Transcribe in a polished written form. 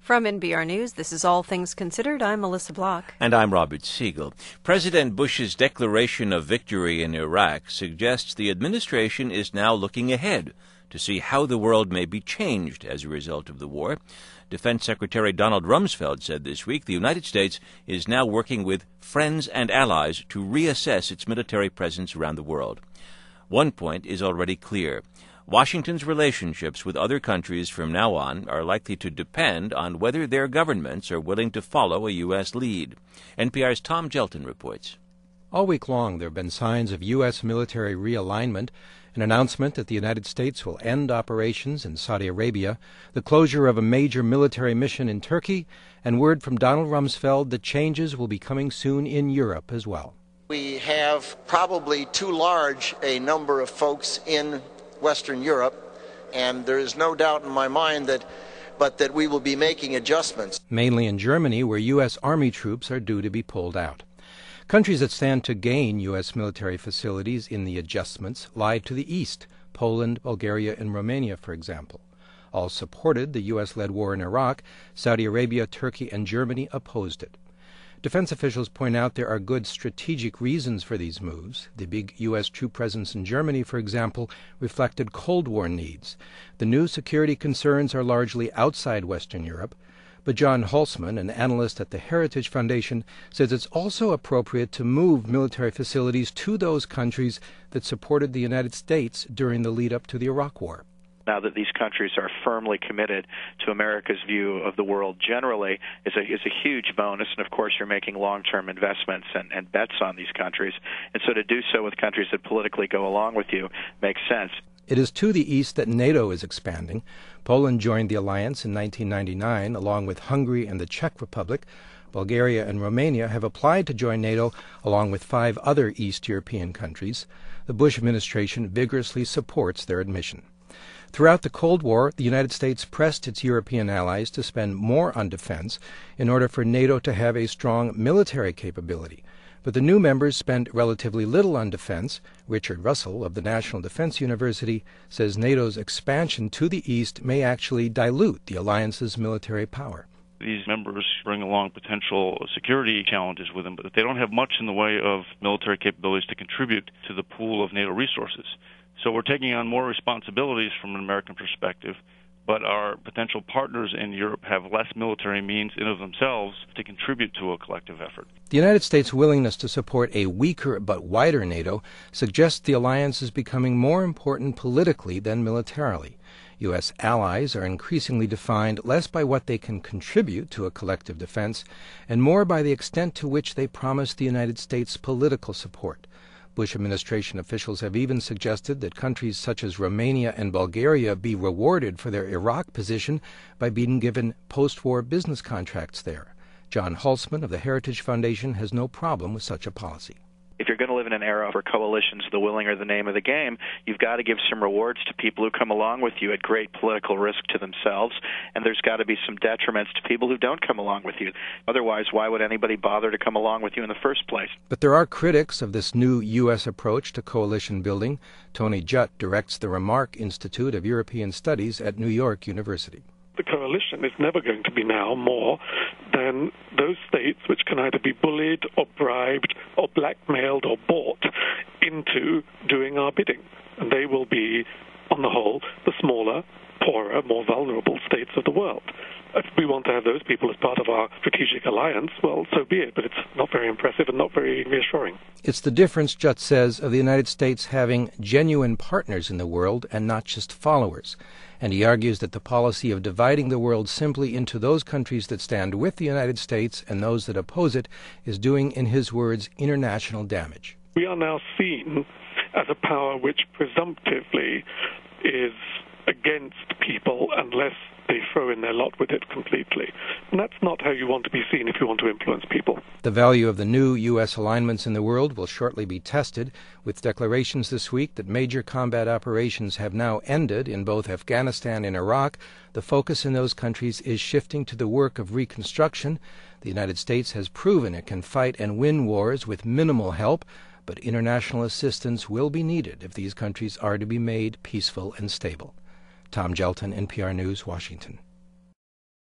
From NPR News, this is All Things Considered. I'm Melissa Block. And I'm Robert Siegel. President Bush's declaration of victory in Iraq suggests the administration is now looking ahead to see how the world may be changed as a result of the war. Defense Secretary Donald Rumsfeld said this week the United States is now working with friends and allies to reassess its military presence around the world. One point is already clear. Washington's relationships with other countries from now on are likely to depend on whether their governments are willing to follow a U.S. lead. NPR's Tom Gelton reports. All week long, there have been signs of U.S. military realignment, an announcement that the United States will end operations in Saudi Arabia, the closure of a major military mission in Turkey, and word from Donald Rumsfeld that changes will be coming soon in Europe as well. We have probably too large a number of folks in Western Europe, and there is no doubt in my mind that we will be making adjustments. Mainly in Germany, where U.S. Army troops are due to be pulled out. Countries that stand to gain U.S. military facilities in the adjustments lie to the east, Poland, Bulgaria, and Romania, for example. All supported the U.S.-led war in Iraq. Saudi Arabia, Turkey, and Germany opposed it. Defense officials point out there are good strategic reasons for these moves. The big U.S. troop presence in Germany, for example, reflected Cold War needs. The new security concerns are largely outside Western Europe. But John Holzman, an analyst at the Heritage Foundation, says it's also appropriate to move military facilities to those countries that supported the United States during the lead-up to the Iraq War. Now that these countries are firmly committed to America's view of the world generally is a huge bonus. And, of course, you're making long-term investments and bets on these countries. And so to do so with countries that politically go along with you makes sense. It is to the east that NATO is expanding. Poland joined the alliance in 1999, along with Hungary and the Czech Republic. Bulgaria and Romania have applied to join NATO, along with 5 other East European countries. The Bush administration vigorously supports their admission. Throughout the Cold War, the United States pressed its European allies to spend more on defense in order for NATO to have a strong military capability. But the new members spent relatively little on defense. Richard Russell of the National Defense University says NATO's expansion to the east may actually dilute the alliance's military power. These members bring along potential security challenges with them, but they don't have much in the way of military capabilities to contribute to the pool of NATO resources. So we're taking on more responsibilities from an American perspective, but our potential partners in Europe have less military means in of themselves to contribute to a collective effort. The United States' willingness to support a weaker but wider NATO suggests the alliance is becoming more important politically than militarily. U.S. allies are increasingly defined less by what they can contribute to a collective defense and more by the extent to which they promise the United States political support. Bush administration officials have even suggested that countries such as Romania and Bulgaria be rewarded for their Iraq position by being given post-war business contracts there. John Holzman of the Heritage Foundation has no problem with such a policy. If you're going to live in an era where coalitions, the willing are the name of the game, you've got to give some rewards to people who come along with you at great political risk to themselves, and there's got to be some detriments to people who don't come along with you. Otherwise, why would anybody bother to come along with you in the first place? But there are critics of this new U.S. approach to coalition building. Tony Judt directs the Remark Institute of European Studies at New York University. The coalition is never going to be now more than those states which can either be bullied or bribed or blackmailed or bought into doing our bidding. And they will be, on the whole, the smaller, poorer, more vulnerable states of the world. If we want to have those people as part of our strategic alliance, well, so be it, but it's not very impressive and not very reassuring. It's the difference, Judt says, of the United States having genuine partners in the world and not just followers. And he argues that the policy of dividing the world simply into those countries that stand with the United States and those that oppose it is doing, in his words, international damage. We are now seen as a power which presumptively is against people unless they throw in their lot with it completely. And that's not how you want to be seen if you want to influence people. The value of the new U.S. alignments in the world will shortly be tested, with declarations this week that major combat operations have now ended in both Afghanistan and Iraq. The focus in those countries is shifting to the work of reconstruction. The United States has proven it can fight and win wars with minimal help, but international assistance will be needed if these countries are to be made peaceful and stable. Tom Gelton, NPR News, Washington.